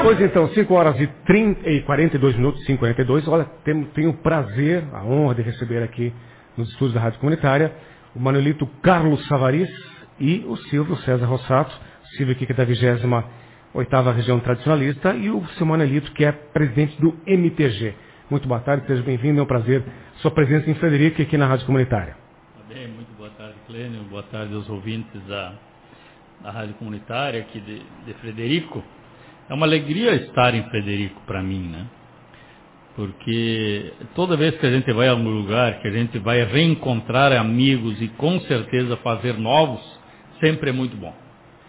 Pois então, 5 horas e 42 minutos, 5h42. Olha, tenho o prazer, a honra de receber aqui nos estúdios da Rádio Comunitária o Manuelito Carlos Savariz e o Silvio César Rossato. Silvio aqui que é da 28ª Região Tradicionalista e o seu Manuelito que é presidente do MTG. Muito boa tarde, seja bem-vindo, é um prazer sua presença em Frederico aqui na Rádio Comunitária. Bem, muito boa tarde, Clênio, boa tarde aos ouvintes da Rádio Comunitária aqui de Frederico. É uma alegria estar em Frederico para mim, né? Porque toda vez que a gente vai a algum lugar, que a gente vai reencontrar amigos e com certeza fazer novos, sempre é muito bom.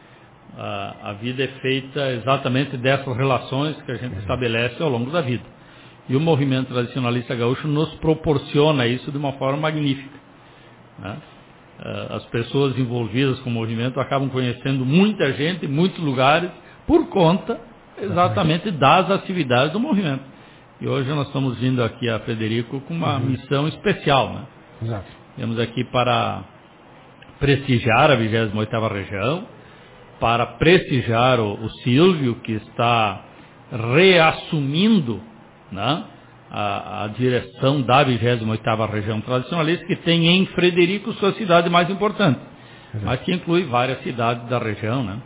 A vida é feita exatamente dessas relações que a gente estabelece ao longo da vida. E o movimento tradicionalista gaúcho nos proporciona isso de uma forma magnífica, né? As pessoas envolvidas com o movimento acabam conhecendo muita gente em muitos lugares por conta exatamente das atividades do movimento. E hoje nós estamos vindo aqui a Frederico com uma missão especial, né? Exato. Viemos aqui para prestigiar a 28ª Região, para prestigiar o Silvio, que está reassumindo, né, a direção da 28ª Região Tradicionalista, que tem em Frederico sua cidade mais importante, mas que inclui várias cidades da região, né,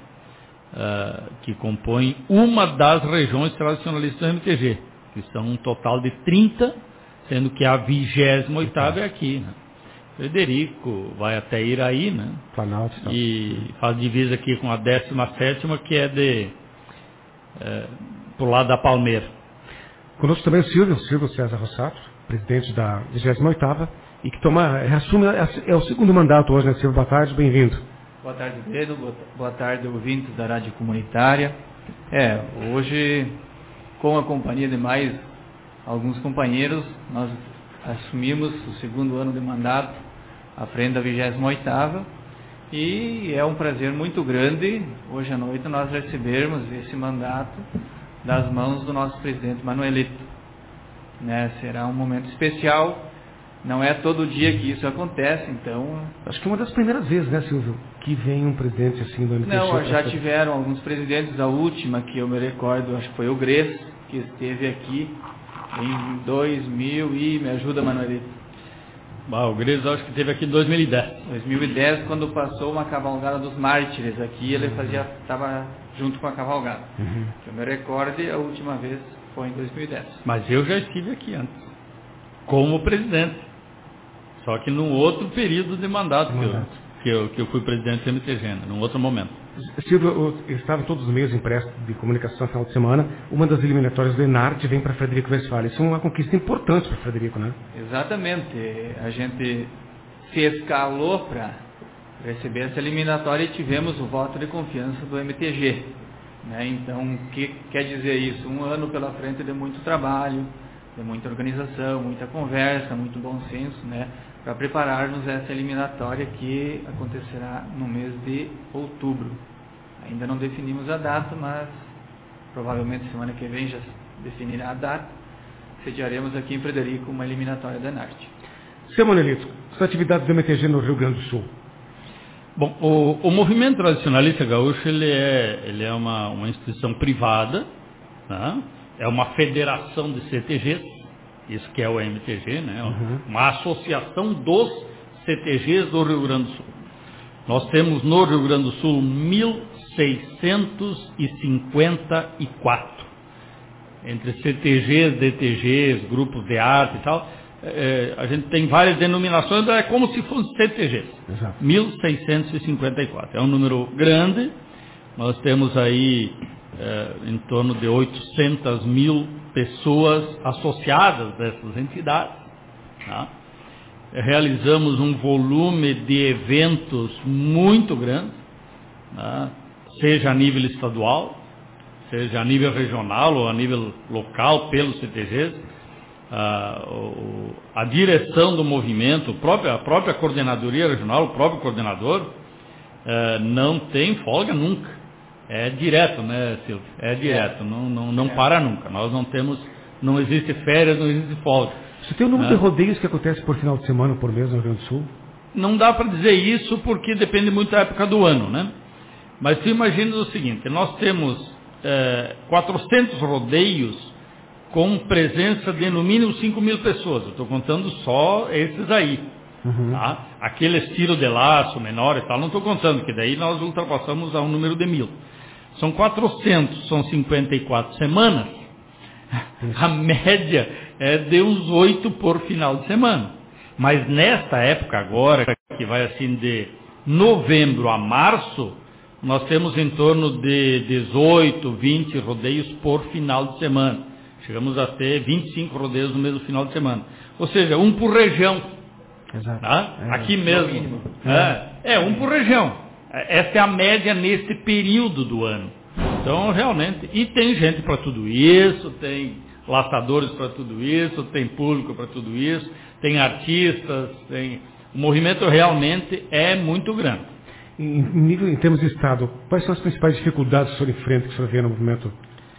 que compõem uma das regiões tradicionalistas do MTG, que são um total de 30, sendo que a 28ª é aqui, né. Frederico vai até Iraí, né, Planalto, e faz divisa aqui com a 17ª, que é pro lado da Palmeira. Conosco também o Silvio César Rossato, presidente da 28ª, e que reassume, é o segundo mandato hoje, né, Silvio? Boa tarde, bem-vindo. Boa tarde, Pedro. Boa tarde, ouvintes da Rádio Comunitária. Hoje, com a companhia de mais alguns companheiros, nós assumimos o segundo ano de mandato à frente da 28ª, e é um prazer muito grande, hoje à noite, nós recebermos esse mandato das mãos do nosso presidente Manuelito, né? Será um momento especial, não é todo dia que isso acontece, então... Acho que é uma das primeiras vezes, né, Silvio, que vem um presidente assim do MTG. Não, já tiveram alguns presidentes, a última que eu me recordo, acho que foi o Gres, que esteve aqui em 2000 e... Me ajuda, Manuelito. O Gres acho que esteve aqui em 2010. 2010, quando passou uma cavalgada dos mártires aqui, ele estava junto com a cavalgada. Que eu me recorde, a última vez foi em 2010. Mas eu já estive aqui antes, como presidente, só que num outro período de mandato que eu fui presidente do MTG, né, num outro momento. Silvio, eu estava em todos os meios impressos de comunicação no final de semana. Uma das eliminatórias do Enarte vem para Frederico Westphalen. Isso é uma conquista importante para Frederico, né? Exatamente. A gente se escalou para receber essa eliminatória e tivemos o voto de confiança do MTG, né? Então, o que quer dizer isso? Um ano pela frente de muito trabalho, de muita organização, muita conversa, muito bom senso, né? Para prepararmos essa eliminatória que acontecerá no mês de outubro. Ainda não definimos a data, mas provavelmente semana que vem já definirá a data. Sediaremos aqui em Frederico uma eliminatória da Enarte. Seu Manuelito, as atividades do MTG no Rio Grande do Sul. Bom, o movimento tradicionalista gaúcho ele é uma instituição privada, né? É uma federação de CTGs, isso que é o MTG, né? Uma associação dos CTGs do Rio Grande do Sul. Nós temos no Rio Grande do Sul 1.654, entre CTGs, DTGs, grupos de arte e tal. A gente tem várias denominações, é como se fossem CTGs. Exato. 1.654. É um número grande. Nós temos aí em torno de 800 mil pessoas associadas dessas entidades. Tá? Realizamos um volume de eventos muito grande, tá? Seja a nível estadual, seja a nível regional ou a nível local, pelos CTGs. A direção do movimento, a própria coordenadoria regional, o próprio coordenador, não tem folga nunca. É direto, né, Silvio? É direto, não para nunca. Nós não existe férias, não existe folga. Você tem o número de rodeios que acontece por final de semana, por mês no Rio Grande do Sul? Não dá para dizer isso porque depende muito da época do ano, né? Mas tu imagina o seguinte, nós temos 400 rodeios com presença de no mínimo 5.000 pessoas. Eu estou contando só esses aí. Tá? Aqueles tiro de laço menor e tal, não estou contando, porque daí nós ultrapassamos a um número de 1.000. São 400, são 54 semanas. A média é de uns 8 por final de semana. Mas nesta época agora, que vai assim de novembro a março, nós temos em torno de 18, 20 rodeios por final de semana. Chegamos a ter 25 rodeios no mesmo final de semana. Ou seja, um por região. Exato. Tá? Aqui mesmo. Um por região. Essa é a média nesse período do ano. Então, realmente, e tem gente para tudo isso, tem laçadores para tudo isso, tem público para tudo isso, tem artistas, o movimento realmente é muito grande. Em termos de Estado, quais são as principais dificuldades que o senhor enfrenta, que o senhor vê no movimento?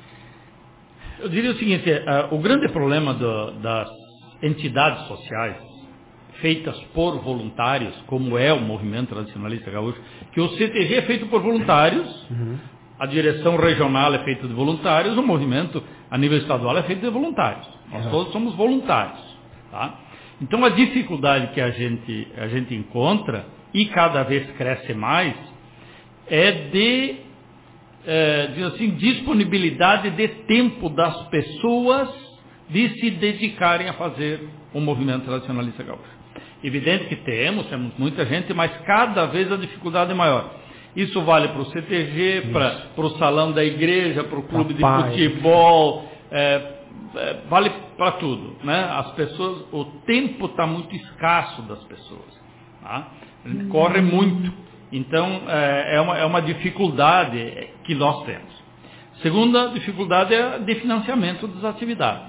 Eu diria o seguinte, o grande problema das entidades sociais, feitas por voluntários, como é o movimento tradicionalista gaúcho, que o CTG é feito por voluntários, a direção regional é feita de voluntários, o movimento a nível estadual é feito de voluntários. Nós todos somos voluntários. Tá? Então a dificuldade que a gente encontra, e cada vez cresce mais, é de disponibilidade de tempo das pessoas de se dedicarem a fazer o movimento tradicionalista gaúcho. Evidente que temos muita gente, mas cada vez a dificuldade é maior. Isso vale para o CTG, para o salão da igreja, para o clube de futebol, vale para tudo. Né? As pessoas, o tempo está muito escasso das pessoas. Tá? A gente corre muito. Então, é uma dificuldade que nós temos. Segunda dificuldade é a de financiamento das atividades.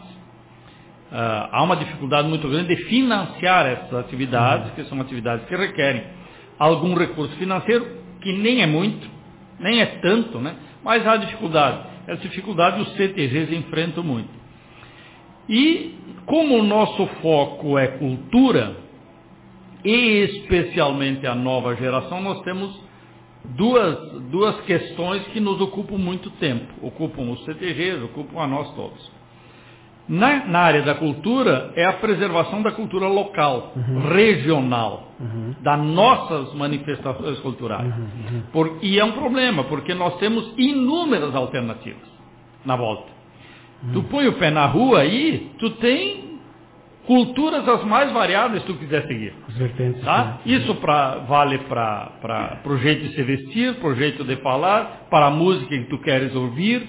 Há uma dificuldade muito grande de financiar essas atividades, que são atividades que requerem algum recurso financeiro, que nem é muito, nem é tanto, né? Mas há dificuldade. Essa dificuldade os CTGs enfrentam muito. E como o nosso foco é cultura, e especialmente a nova geração, nós temos duas questões que nos ocupam muito tempo. Ocupam os CTGs, ocupam a nós todos. Na área da cultura, é a preservação da cultura local, regional, das nossas manifestações culturais. E é um problema, porque nós temos inúmeras alternativas na volta. Tu põe o pé na rua aí, tu tem culturas as mais variadas se tu quiser seguir. Tá? Isso vale para o jeito de se vestir, para o jeito de falar, para a música que tu queres ouvir,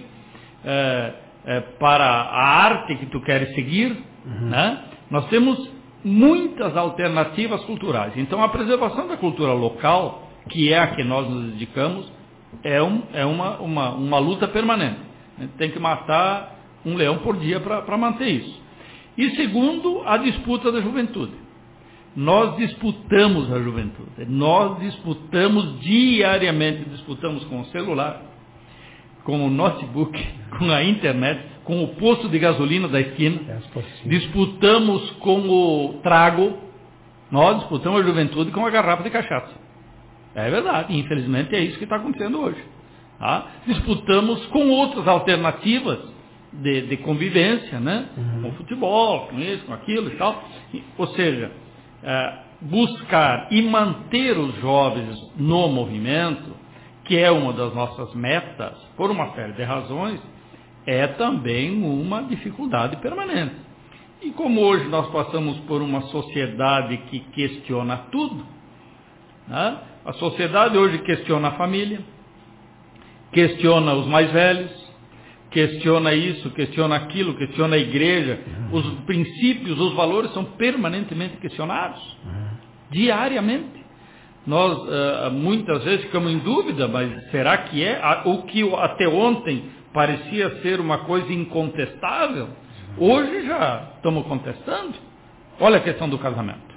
para a arte que tu queres seguir. Né? Nós temos muitas alternativas culturais. Então a preservação da cultura local, que é a que nós nos dedicamos, é uma luta permanente. A gente tem que matar um leão por dia para manter isso. E segundo, a disputa da juventude. Nós disputamos a juventude. Nós disputamos diariamente, disputamos com o celular, com o notebook, com a internet, com o posto de gasolina da esquina. Disputamos com o trago. Nós disputamos a juventude com a garrafa de cachaça. É verdade, infelizmente é isso que está acontecendo hoje. Tá? Disputamos com outras alternativas de convivência, né? Com o futebol, com isso, com aquilo e tal. Ou seja, buscar e manter os jovens no movimento, que é uma das nossas metas, por uma série de razões, é também uma dificuldade permanente. E como hoje nós passamos por uma sociedade que questiona tudo, né? A sociedade hoje questiona a família, questiona os mais velhos, questiona isso, questiona aquilo, questiona a igreja. Os princípios, os valores são permanentemente questionados, diariamente. Nós muitas vezes ficamos em dúvida, mas será que é o que até ontem parecia ser uma coisa incontestável? Hoje já estamos contestando. Olha a questão do casamento.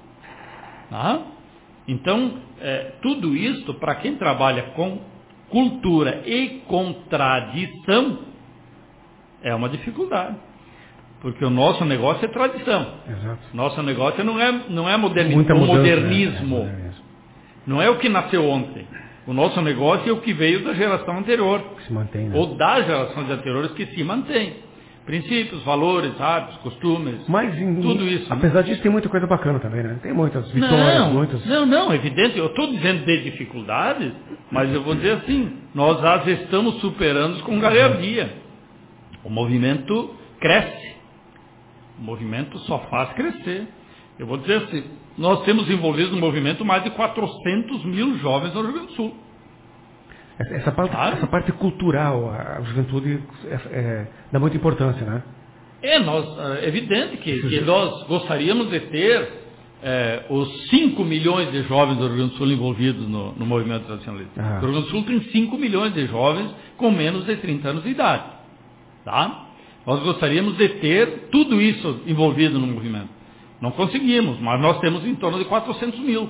Então, tudo isso, para quem trabalha com cultura e com tradição, é uma dificuldade. Porque o nosso negócio é tradição. Exato. Nosso negócio não é modernismo. Não é o que nasceu ontem. O nosso negócio é o que veio da geração anterior. Que se mantém, né? Ou das gerações anteriores que se mantém. Princípios, valores, hábitos, costumes, Mas tudo isso. Apesar disso, tem muita coisa bacana também, né? Tem muitas vitórias, muitas... Não, evidente. Eu estou dizendo de dificuldades, mas eu vou dizer assim, nós as estamos superando com galhardia. O movimento cresce. O movimento só faz crescer. Eu vou dizer assim, nós temos envolvido no movimento mais de 400 mil jovens no Rio Grande do Sul. Essa parte cultural, a juventude dá muita importância, né? É evidente que nós gostaríamos de ter os 5 milhões de jovens do Rio Grande do Sul envolvidos no movimento tradicionalista. O Rio Grande do Sul tem 5 milhões de jovens com menos de 30 anos de idade. Tá? Nós gostaríamos de ter tudo isso envolvido no movimento. Não conseguimos, mas nós temos em torno de 400 mil.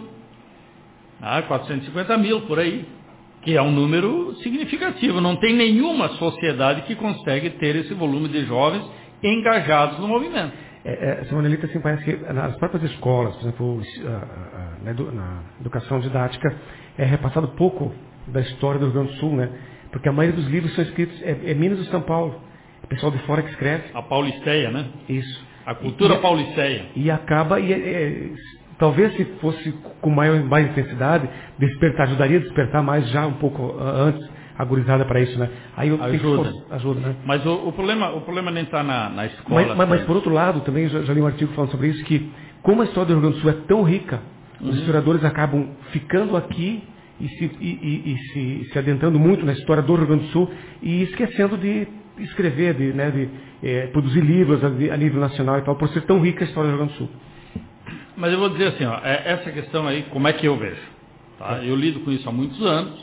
450 mil, por aí. Que é um número significativo. Não tem nenhuma sociedade que consegue ter esse volume de jovens engajados no movimento. Sr. Manelito, assim, parece que nas próprias escolas, por exemplo, na educação didática, é repassado pouco da história do Rio Grande do Sul, né? Porque a maioria dos livros são escritos, é Minas do São Paulo. O pessoal de fora que escreve. A paulisteia, né? Isso. A cultura paulisteia. E acaba... talvez se fosse com mais intensidade, ajudaria a despertar mais já um pouco antes a gurizada para isso, né? Aí ajuda, né? Mas o problema nem está na escola. Mas por outro lado, também já li um artigo falando sobre isso, que como a história do Rio Grande do Sul é tão rica, os historiadores acabam ficando aqui e se adentrando muito na história do Rio Grande do Sul e esquecendo de escrever, de produzir livros a nível nacional e tal, por ser tão rica a história do Rio Grande do Sul. Mas eu vou dizer assim, essa questão aí, como é que eu vejo? Tá? Eu lido com isso há muitos anos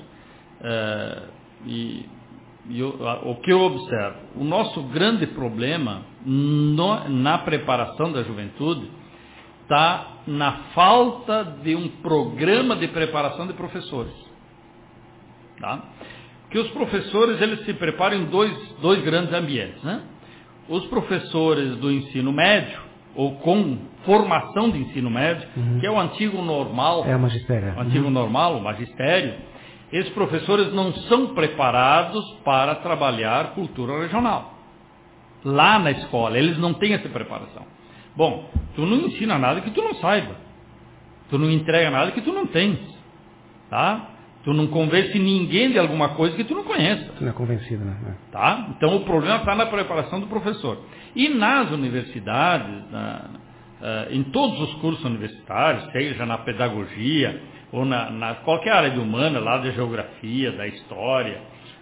o que eu observo, o nosso grande problema na preparação da juventude está na falta de um programa de preparação de professores. Tá? Que os professores eles se preparam em dois grandes ambientes. Né? Os professores do ensino médio, ou com formação de ensino médio, que é o antigo normal, o magistério. O antigo normal, o magistério, esses professores não são preparados para trabalhar cultura regional. Lá na escola, eles não têm essa preparação. Bom, tu não ensina nada que tu não saiba. Tu não entrega nada que tu não tens. Tá? Tu não convence ninguém de alguma coisa que tu não conheça. Tu não é convencido, né? Tá? Então o problema está na preparação do professor. E nas universidades, em todos os cursos universitários, seja na pedagogia, ou na qualquer área de humana, lá da geografia, da história,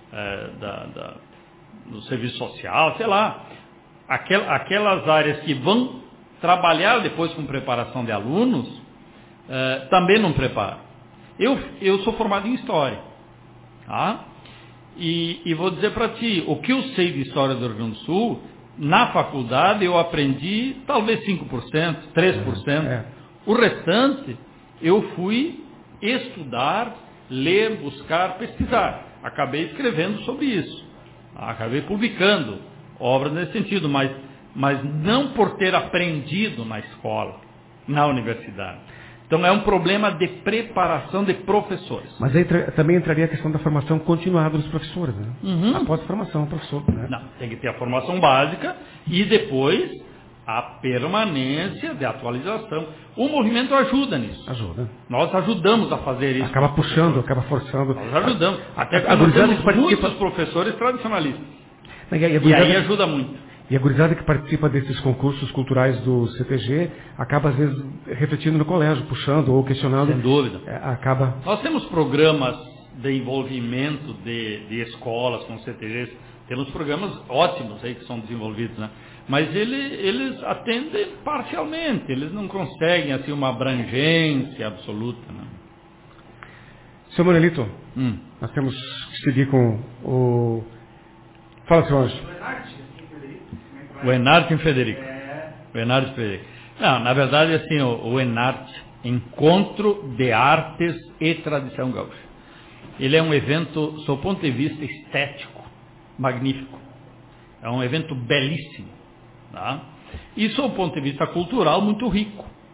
do serviço social, sei lá, aquelas áreas que vão trabalhar depois com preparação de alunos, também não preparam. Eu sou formado em História. Tá? E vou dizer para ti, o que eu sei de História do Rio Grande do Sul, na faculdade eu aprendi talvez 5%, 3%. O restante eu fui estudar, ler, buscar, pesquisar. Acabei escrevendo sobre isso. Acabei publicando obras nesse sentido, mas não por ter aprendido na escola, na universidade. Então é um problema de preparação de professores. Mas aí também entraria a questão da formação continuada dos professores, né? Após a formação, professor. Né? Não, tem que ter a formação básica e depois a permanência de atualização. O movimento ajuda nisso. Ajuda. Nós ajudamos a fazer isso. Acaba puxando, acaba forçando. Nós ajudamos. Até porque nós temos muitos professores tradicionalistas. E aí ajuda muito. E a gurizada que participa desses concursos culturais do CTG acaba, às vezes, refletindo no colégio, puxando ou questionando. Sem dúvida. Nós temos programas de envolvimento de escolas com CTGs. Temos programas ótimos aí que são desenvolvidos, né? Mas eles atendem parcialmente. Eles não conseguem assim, uma abrangência absoluta. Né? Seu Manelito, nós temos que seguir com o... Fala, seu Anjo. O Enarte em Frederico. O Enarte em Frederico. Não, na verdade, assim, o Enarte, Encontro de Artes e Tradição Gaúcha. Ele é um evento, sob o ponto de vista estético, magnífico. É um evento belíssimo. Tá? E sob o ponto de vista cultural, muito rico.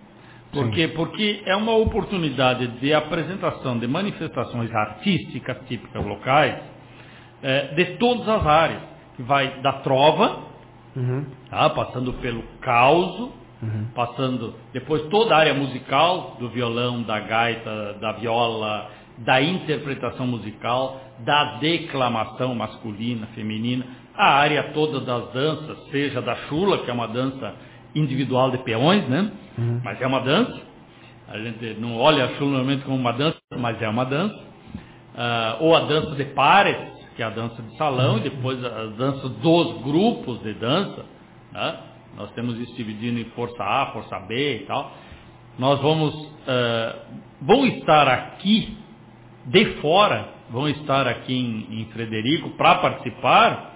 Por quê? Porque é uma oportunidade de apresentação de manifestações artísticas típicas locais de todas as áreas, que vai da trova, tá? Passando pelo causo, passando depois toda a área musical, do violão, da gaita, da viola, da interpretação musical, da declamação masculina, feminina, a área toda das danças, seja da chula, que é uma dança individual de peões, né? Mas é uma dança. A gente não olha a chula normalmente como uma dança, mas é uma dança. Ou a dança de pares, que é a dança de salão, e depois a dança dos grupos de dança, né? Nós temos isso dividido em força A, força B e tal. Nós vão estar aqui de fora, vão estar aqui em Frederico para participar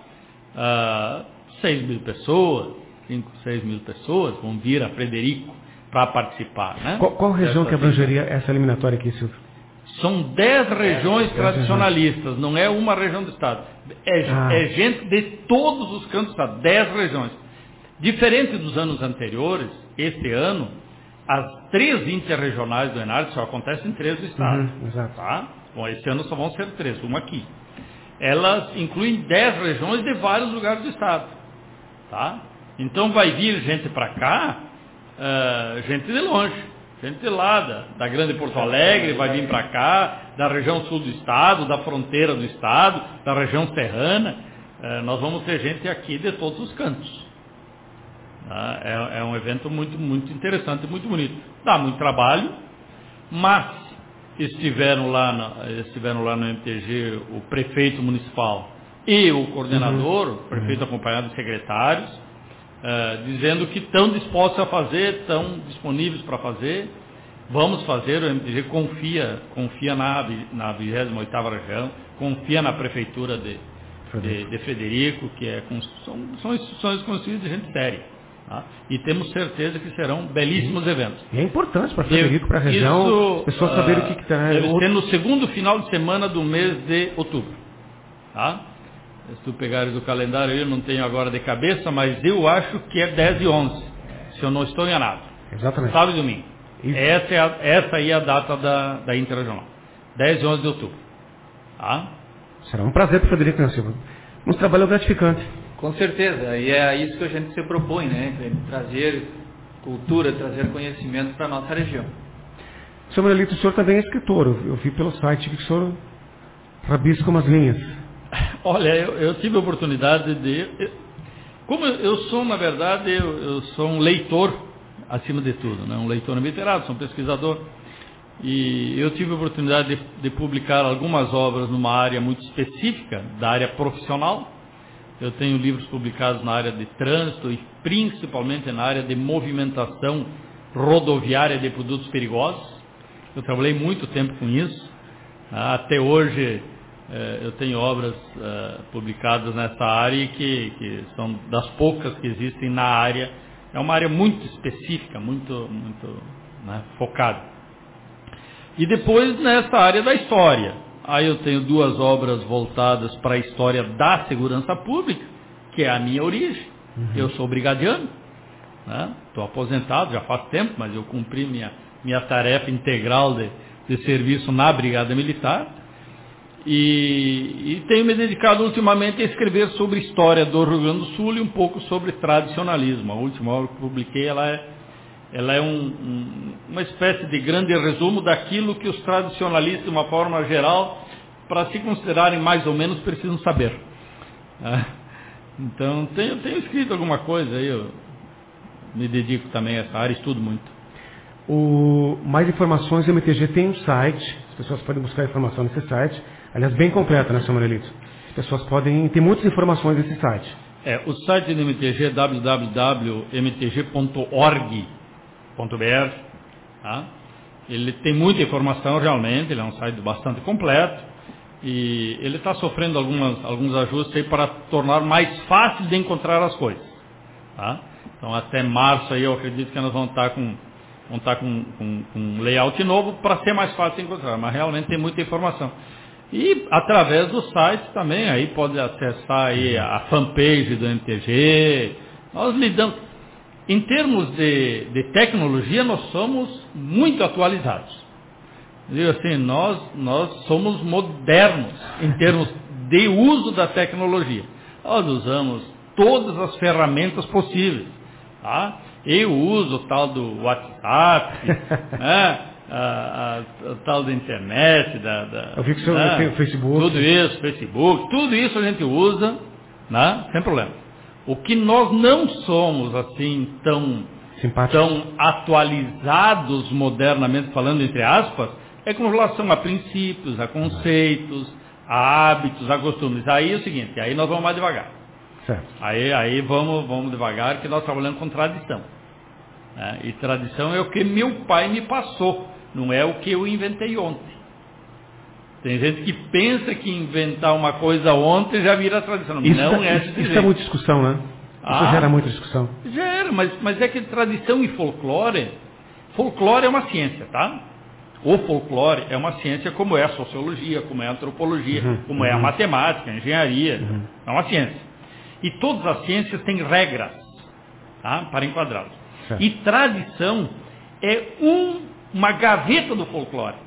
6 mil pessoas, 5, 6 mil pessoas vão vir a Frederico para participar, né? Qual região que abrangeria essa eliminatória aqui, Silvio? São 10 regiões tradicionalistas, não é uma região do estado. É gente de todos os cantos do estado, 10 regiões. Diferente dos anos anteriores, este ano, as 3 interregionais do Enarte só acontecem em 3 do estado. Exato. Tá? Bom, esse ano só vão ser 3, uma aqui. Elas incluem 10 regiões de vários lugares do estado. Tá? Então vai vir gente para cá, gente de longe, gente lá da grande Porto Alegre, vai vir para cá, da região sul do estado, da fronteira do estado, da região serrana. Nós vamos ter gente aqui de todos os cantos. É um evento muito, muito interessante, muito bonito. Dá muito trabalho, mas estiveram lá no MTG o prefeito municipal e o coordenador, o prefeito acompanhado de secretários, dizendo que estão dispostos a fazer, estão disponíveis para fazer. Vamos fazer, o MTG confia na 28ª região, confia na prefeitura de Frederico, que são instituições constituídas de gente séria. Tá? E temos certeza que serão belíssimos eventos. E é importante para Frederico, para a região, as pessoas saberem o que está. Deve ser no segundo final de semana do mês de outubro. Tá? Se tu pegares o calendário, eu não tenho agora de cabeça, mas eu acho que é 10 e 11, se eu não estou enganado. Exatamente. Sábado e domingo. Essa aí é a data da Interregional. 10 e 11 de outubro. Tá? Será um prazer para o Frederico, né, Silvio? Um trabalho gratificante. Com certeza, e é isso que a gente se propõe, né? Trazer cultura, trazer conhecimento para a nossa região. Senhor Manuelito, o senhor também é escritor, eu vi pelo site que o senhor rabisca umas linhas. Olha, eu tive a oportunidade como eu sou, na verdade, eu sou um leitor, acima de tudo, né? Um leitor literado, sou um pesquisador, e eu tive a oportunidade de publicar algumas obras numa área muito específica, da área profissional. Eu tenho livros publicados na área de trânsito e principalmente na área de movimentação rodoviária de produtos perigosos. Eu trabalhei muito tempo com isso. Até hoje eu tenho obras publicadas nessa área que são das poucas que existem na área. É uma área muito específica, muito focada. E depois nessa área da história. Aí eu tenho 2 obras voltadas para a história da segurança pública, que é a minha origem. Eu sou brigadiano, estou aposentado já faz tempo, mas eu cumpri minha tarefa integral de serviço na Brigada Militar. E tenho me dedicado ultimamente a escrever sobre história do Rio Grande do Sul e um pouco sobre tradicionalismo. A última obra que publiquei, ela é uma espécie de grande resumo daquilo que os tradicionalistas, de uma forma geral, para se considerarem mais ou menos, precisam saber. Então, tenho escrito alguma coisa aí, eu me dedico também a essa área, estudo muito. Mais informações, o MTG tem um site, as pessoas podem buscar informação nesse site, aliás, bem completa, né, Sr. Manuelito? As pessoas podem ter muitas informações nesse site. O site do MTG é www.mtg.org.br. Tá? Ele tem muita informação realmente, ele é um site bastante completo e ele está sofrendo alguns ajustes aí para tornar mais fácil de encontrar as coisas. Tá? Então até março aí eu acredito que nós vamos estar com um layout novo para ser mais fácil de encontrar, mas realmente tem muita informação. E através do site também, aí pode acessar aí a fanpage do MTG. Nós lidamos, Em termos de tecnologia, nós somos muito atualizados. Eu digo assim, nós somos modernos em termos de uso da tecnologia. Nós usamos todas as ferramentas possíveis. Tá? Eu uso o tal do WhatsApp, né? a tal da internet, eu vi que o senhor tem o Facebook. Tudo isso, Facebook, tudo isso a gente usa, né? Sem problema. O que nós não somos assim tão atualizados modernamente falando, entre aspas, é com relação a princípios, a conceitos, a hábitos, a costumes. Aí é o seguinte, aí nós vamos mais devagar. Certo. Aí vamos devagar, que nós trabalhamos com tradição. Né? E tradição é o que meu pai me passou, não é o que eu inventei ontem. Tem gente que pensa que inventar uma coisa ontem já vira tradição. Não, isso é muita discussão, né? Isso gera muita discussão. Gera, mas é que tradição e folclore é uma ciência, tá? O folclore é uma ciência como é a sociologia, como é a antropologia, como é a matemática, a engenharia, é uma ciência. E todas as ciências têm regras, tá? Para enquadrá-las. E tradição é uma gaveta do folclore.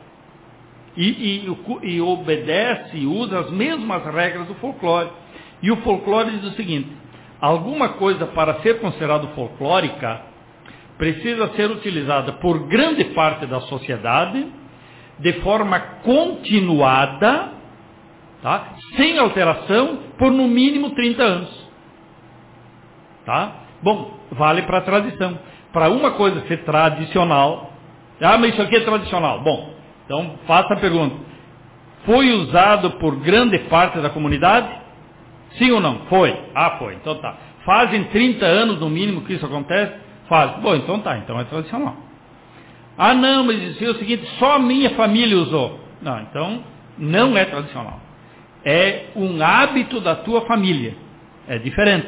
E obedece e usa as mesmas regras do folclore. E o folclore diz o seguinte: alguma coisa para ser considerada folclórica precisa ser utilizada por grande parte da sociedade de forma continuada, tá? Sem alteração, por no mínimo 30 anos. Tá? Bom, vale para a tradição. Para uma coisa ser tradicional, mas isso aqui é tradicional. Bom, então, faça a pergunta. Foi usado por grande parte da comunidade? Sim ou não? Foi. Foi. Então tá. Fazem 30 anos no mínimo que isso acontece? Faz. Bom, então tá. Então é tradicional. Não, mas isso é o seguinte, só a minha família usou. Não, então não é tradicional. É um hábito da tua família. É diferente.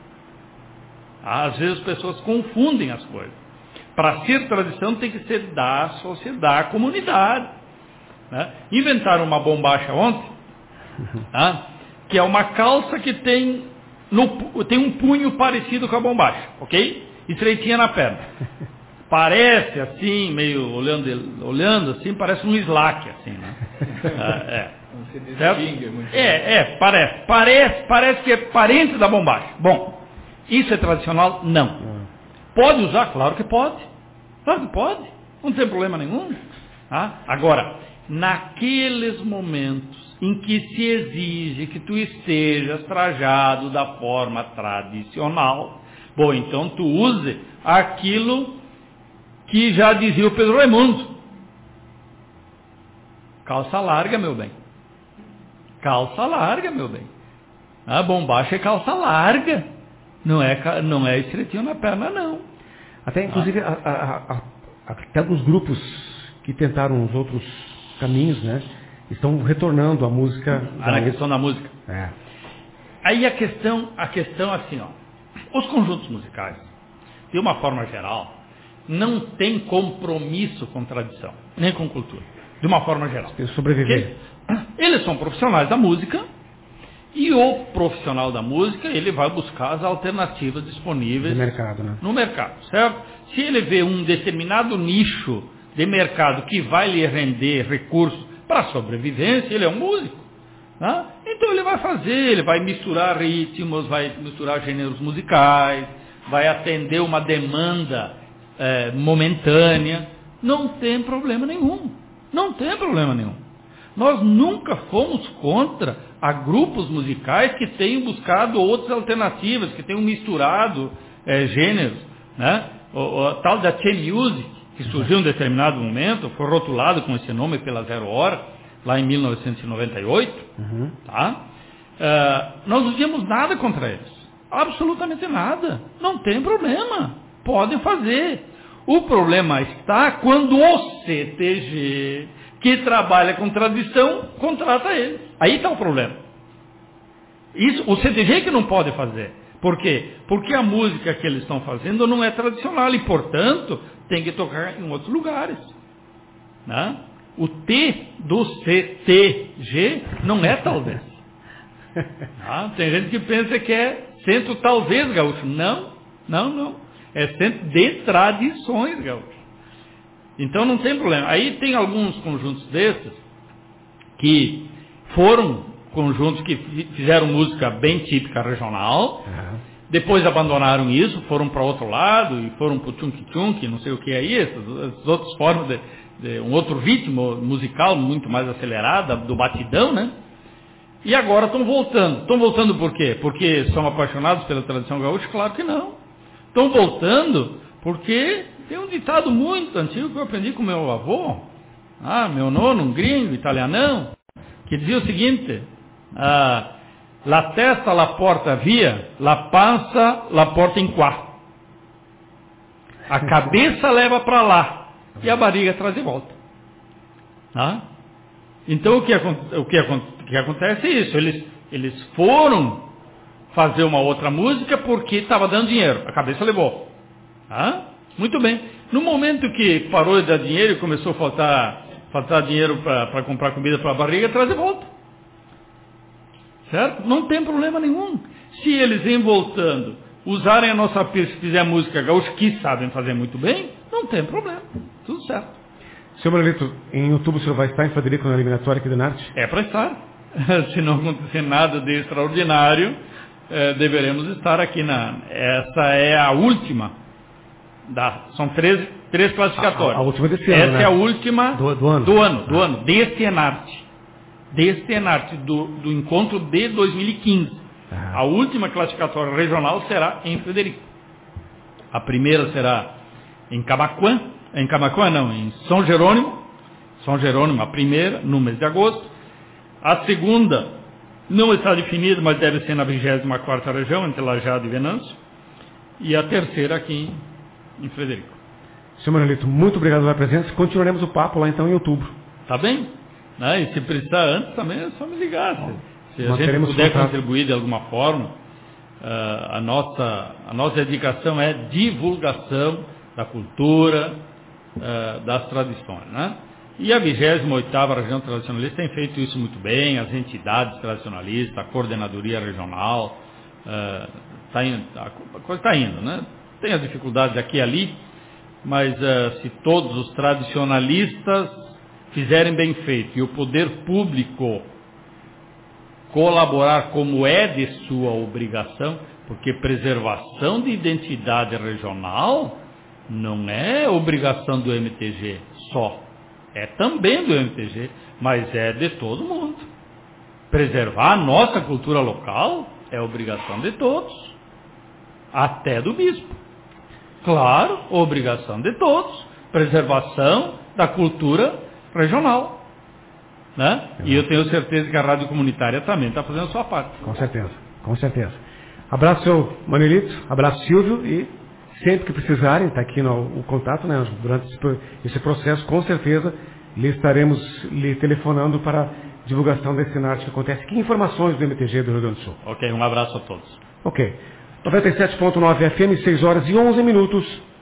Às vezes as pessoas confundem as coisas. Para ser tradição tem que ser da sociedade, da comunidade. Né? Inventaram uma bombacha ontem, tá? Que é uma calça que tem um punho parecido com a bombacha, ok? Estreitinha na perna. Parece assim, meio olhando assim, parece um slack, assim, né? Parece que é parente da bombacha. Bom, isso é tradicional? Não. Pode usar? Claro que pode. Claro que pode. Não tem problema nenhum. Tá? Agora, naqueles momentos em que se exige que tu estejas trajado da forma tradicional, bom, então tu use aquilo que já dizia o Pedro Raimundo. Calça larga, meu bem. Calça larga, meu bem. A bombacha é calça larga. Não é estreitinho na perna, não. Até, inclusive, até alguns grupos que tentaram os outros caminhos, né? Estão retornando a música. Na questão da música. Aí a questão assim, ó. Os conjuntos musicais, de uma forma geral, não tem compromisso com tradição, nem com cultura. De uma forma geral. Sobreviver. Eles são profissionais da música. E o profissional da música, ele vai buscar as alternativas disponíveis no mercado, certo? Se ele vê um determinado nicho de mercado que vai lhe render recursos para sobrevivência, ele é um músico. Né? Então ele vai ele vai misturar ritmos, vai misturar gêneros musicais, vai atender uma demanda momentânea. Não tem problema nenhum. Não tem problema nenhum. Nós nunca fomos contra a grupos musicais que tenham buscado outras alternativas, que tenham misturado gêneros. Né? O tal da Che-Music, que surgiu em um determinado momento, foi rotulado com esse nome pela Zero Hora, lá em 1998. Tá? Nós não tínhamos nada contra eles. Absolutamente nada. Não tem problema. Podem fazer. O problema está quando o CTG, que trabalha com tradição, contrata eles. Aí está o problema. O CTG que não pode fazer. Por quê? Porque a música que eles estão fazendo não é tradicional e, portanto, tem que tocar em outros lugares. Né? O T do CTG não é talvez. Tem gente que pensa que é centro talvez gaúcho. Não. é centro de tradições gaúchas. Então não tem problema. Aí tem alguns conjuntos desses que foram conjuntos que fizeram música bem típica regional, depois abandonaram isso, foram para outro lado e foram para o tchunk-tchunk, não sei o que aí, essas outras formas de um outro ritmo musical muito mais acelerado, do batidão, né? E agora estão voltando. Estão voltando por quê? Porque são apaixonados pela tradição gaúcha? Claro que não. Estão voltando porque tem um ditado muito antigo que eu aprendi com meu avô, meu nono, um gringo, italianão, que dizia o seguinte: la testa la porta via, la pança la porta em quá. A cabeça leva para lá e a barriga traz de volta. Então o que acontece é isso. Eles foram fazer uma outra música porque estava dando dinheiro. A cabeça levou. Muito bem. No momento que parou de dar dinheiro e começou a faltar dinheiro para comprar comida para a barriga, traz de volta. Certo? Não tem problema nenhum. Se eles vêm voltando, usarem a nossa pista, se fizer música gaúcha, que sabem fazer muito bem, não tem problema. Tudo certo. Senhor Manuelito, em outubro o senhor vai estar em Frederico na eliminatória aqui do Norte? É para estar. Se não acontecer nada de extraordinário, deveremos estar aqui Essa é a última. São três classificatórias. A última desse ano, Essa é a última do ano. Deste Enarte. Deste Enarte, do encontro de 2015. A última classificatória regional será em Frederico. A primeira será em Camaquã. Em São Jerônimo. São Jerônimo, a primeira, no mês de agosto. A segunda não está definida, mas deve ser na 24ª região, entre Lajeado e Venâncio. E a terceira aqui em Frederico. Senhor Manuelito, muito obrigado pela presença. Continuaremos o papo lá então em outubro. Tá bem? E se precisar antes também é só me ligar. Se a gente puder contribuir de alguma forma, a nossa dedicação é divulgação da cultura, das tradições, né? E a 28ª Região Tradicionalista tem feito isso muito bem, as entidades tradicionalistas, a coordenadoria regional, a coisa está indo, né? Tem as dificuldades aqui e ali, mas se todos os tradicionalistas fizerem bem feito e o poder público colaborar como é de sua obrigação, porque preservação de identidade regional não é obrigação do MTG só, é também do MTG, mas é de todo mundo. Preservar a nossa cultura local é obrigação de todos, até do bispo. Claro, obrigação de todos, preservação da cultura regional, né? E eu tenho certeza que a rádio comunitária também está fazendo a sua parte. Com certeza. Abraço, senhor Manuelito, abraço, Silvio, e sempre que precisarem, está aqui o contato, né? Durante esse processo, com certeza, estaremos lhe telefonando para divulgação desse Enarte que acontece. Que informações do MTG do Rio Grande do Sul? Ok, um abraço a todos. Ok. 97.9 FM, 6 horas e 11 minutos.